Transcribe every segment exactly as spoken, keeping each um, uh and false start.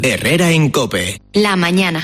Herrera en COPE. La mañana.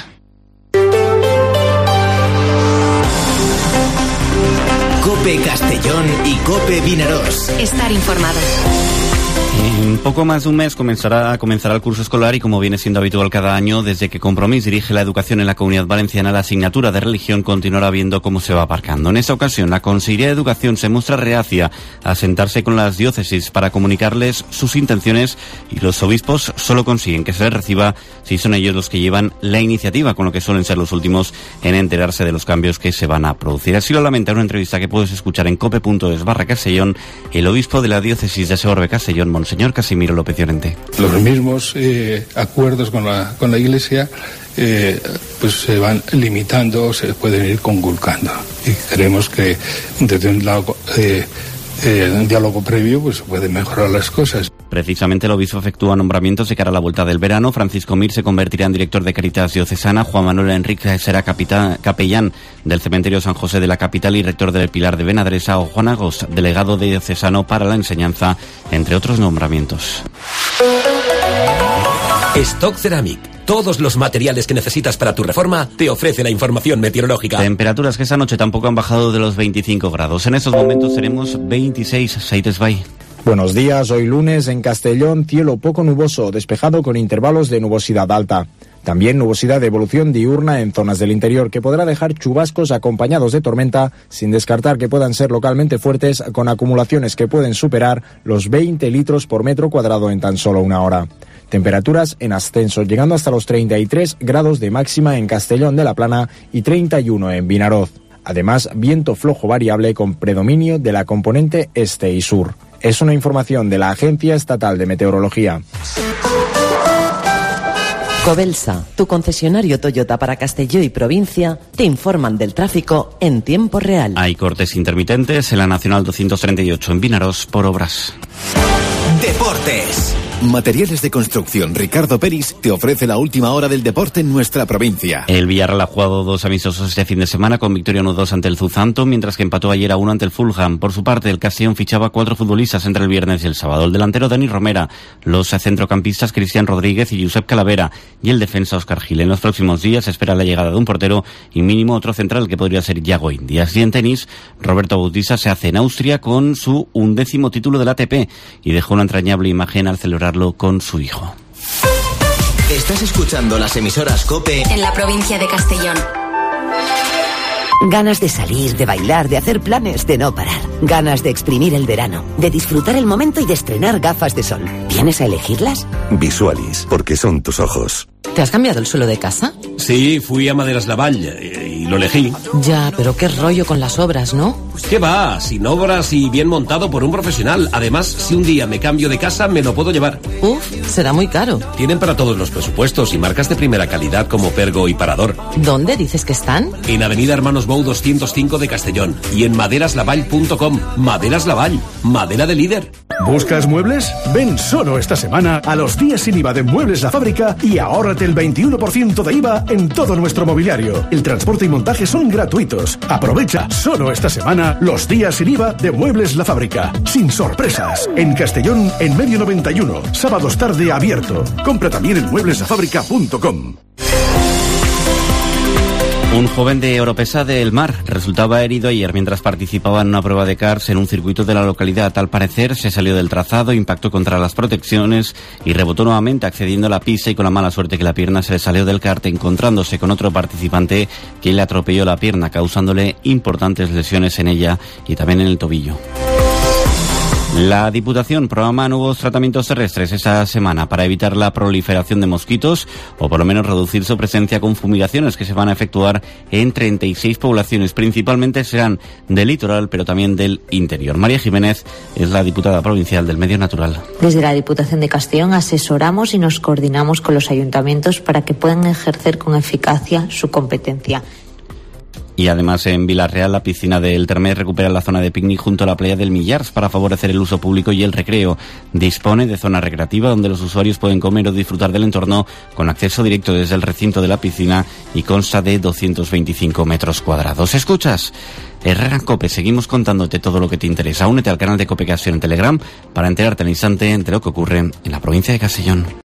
COPE Castellón y COPE Vinaròs. Estar informado. En poco más de un mes comenzará, comenzará el curso escolar y, como viene siendo habitual cada año, desde que Compromís dirige la educación en la Comunidad Valenciana, la asignatura de religión continuará viendo cómo se va aparcando. En esta ocasión, la Consellería de Educación se muestra reacia a sentarse con las diócesis para comunicarles sus intenciones, y los obispos solo consiguen que se les reciba si son ellos los que llevan la iniciativa, con lo que suelen ser los últimos en enterarse de los cambios que se van a producir. Así lo lamenta en una entrevista que puedes escuchar en cope.es barra Castellón el obispo de la diócesis de Segorbe Castellón, Monseñor Casimiro López Llorente. Los mismos eh, acuerdos con la, con la Iglesia eh, pues se van limitando, se pueden ir conculcando. Y creemos que desde un lado, eh, eh, un diálogo previo, pues se pueden mejorar las cosas. Precisamente el obispo efectúa nombramientos de cara a la vuelta del verano. Francisco Mir se convertirá en director de Caritas Diocesana. Juan Manuel Enrique será capitán, capellán del cementerio San José de la capital y rector del Pilar de Benadresa. O Juan Agos, delegado de diocesano para la enseñanza, entre otros nombramientos. Stock Ceramic. Todos los materiales que necesitas para tu reforma te ofrece la información meteorológica. Temperaturas que esta noche tampoco han bajado de los veinticinco grados. En estos momentos seremos veintiséis. Saites Bay. Buenos días, hoy lunes en Castellón, cielo poco nuboso, despejado con intervalos de nubosidad alta. También nubosidad de evolución diurna en zonas del interior, que podrá dejar chubascos acompañados de tormenta, sin descartar que puedan ser localmente fuertes, con acumulaciones que pueden superar los veinte litros por metro cuadrado en tan solo una hora. Temperaturas en ascenso, llegando hasta los treinta y tres grados de máxima en Castellón de la Plana y treinta y uno en Vinaròs. Además, viento flojo variable con predominio de la componente este y sur. Es una información de la Agencia Estatal de Meteorología. Covelsa, tu concesionario Toyota para Castelló y provincia, te informan del tráfico en tiempo real. Hay cortes intermitentes en la Nacional doscientos treinta y ocho en Vinaròs por obras. Deportes. Materiales de construcción Ricardo Peris te ofrece la última hora del deporte en nuestra provincia. El Villarreal ha jugado dos amistosos este fin de semana con victoria uno dos ante el Southampton, mientras que empató ayer a uno ante el Fulham. Por su parte, el Castellón fichaba cuatro futbolistas entre el viernes y el sábado: el delantero Dani Romera, los centrocampistas Cristian Rodríguez y Josep Calavera, y el defensa Óscar Gil. En los próximos días se espera la llegada de un portero y mínimo otro central, que podría ser Yago Indias. Y en tenis, Roberto Bautista se hace en Austria con su undécimo título del A T P y dejó una entrañable imagen al celebrar con su hijo. Estás escuchando las emisoras COPE en la provincia de Castellón. Ganas de salir, de bailar, de hacer planes, de no parar. Ganas de exprimir el verano, de disfrutar el momento y de estrenar gafas de sol. ¿Vienes a elegirlas? Visualis, porque son tus ojos. ¿Te has cambiado el suelo de casa? Sí, fui a Maderas Lavall y lo elegí. Ya, pero qué rollo con las obras, ¿no? ¿Qué va? Sin obras y bien montado por un profesional. Además, si un día me cambio de casa, me lo puedo llevar. Uf, será muy caro. Tienen para todos los presupuestos y marcas de primera calidad como Pergo y Parador. ¿Dónde dices que están? En Avenida Hermanos Bou doscientos cinco de Castellón y en maderaslavall punto com. Maderas Lavall, madera de líder. ¿Buscas muebles? Ven solo esta semana a los días sin I V A de Muebles La Fábrica y ahórrate el veintiuno por ciento de I V A en todo nuestro mobiliario. El transporte y montaje son gratuitos. Aprovecha solo esta semana los días sin I V A de Muebles La Fábrica. Sin sorpresas. En Castellón, en Medio noventa y uno. Sábados tarde abierto. Compra también en muebles la fábrica punto com. Un joven de Oropesa del Mar resultaba herido ayer mientras participaba en una prueba de karts en un circuito de la localidad. Al parecer se salió del trazado, impactó contra las protecciones y rebotó nuevamente accediendo a la pista, y con la mala suerte que la pierna se le salió del kart, encontrándose con otro participante que le atropelló la pierna, causándole importantes lesiones en ella y también en el tobillo. La Diputación programa nuevos tratamientos terrestres esta semana para evitar la proliferación de mosquitos, o por lo menos reducir su presencia, con fumigaciones que se van a efectuar en treinta y seis poblaciones. Principalmente serán del litoral, pero también del interior. María Jiménez es la diputada provincial del Medio Natural. Desde la Diputación de Castellón asesoramos y nos coordinamos con los ayuntamientos para que puedan ejercer con eficacia su competencia. Y además en Vilarreal, la piscina del Termés recupera la zona de picnic junto a la playa del Millars para favorecer el uso público y el recreo. Dispone de zona recreativa donde los usuarios pueden comer o disfrutar del entorno con acceso directo desde el recinto de la piscina y consta de doscientos veinticinco metros cuadrados. ¿Escuchas? Herrera en COPE, seguimos contándote todo lo que te interesa. Únete al canal de COPE Castellón en Telegram para enterarte al instante de lo que ocurre en la provincia de Castellón.